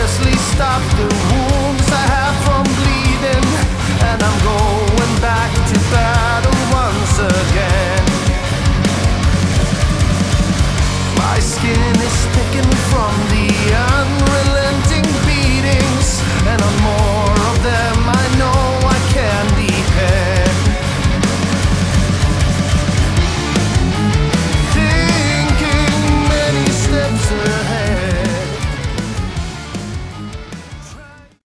scarcely stop the wounds I have from bleeding, and I'm going back to battle once again. My skin is sticking from the